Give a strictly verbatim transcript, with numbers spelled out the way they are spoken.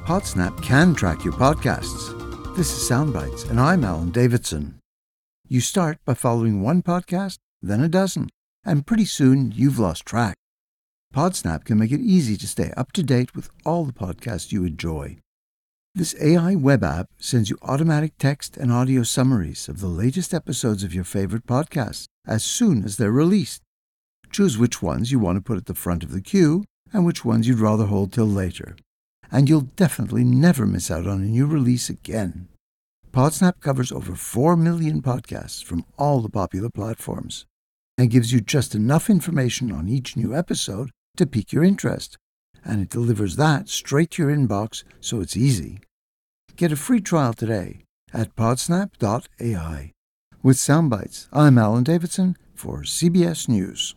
Podsnap can track your podcasts. This is Soundbites, and I'm Alan Davidson. You start by following one podcast, then a dozen, and pretty soon you've lost track. Podsnap can make it easy to stay up to date with all the podcasts you enjoy. This A I web app sends you automatic text and audio summaries of the latest episodes of your favorite podcasts as soon as they're released. Choose which ones you want to put at the front of the queue and which ones you'd rather hold till later. And you'll definitely never miss out on a new release again. Podsnap covers over four million podcasts from all the popular platforms and gives you just enough information on each new episode to pique your interest. And it delivers that straight to your inbox, so it's easy. Get a free trial today at podsnap dot A I. With Soundbites, I'm Alan Davidson for C B S News.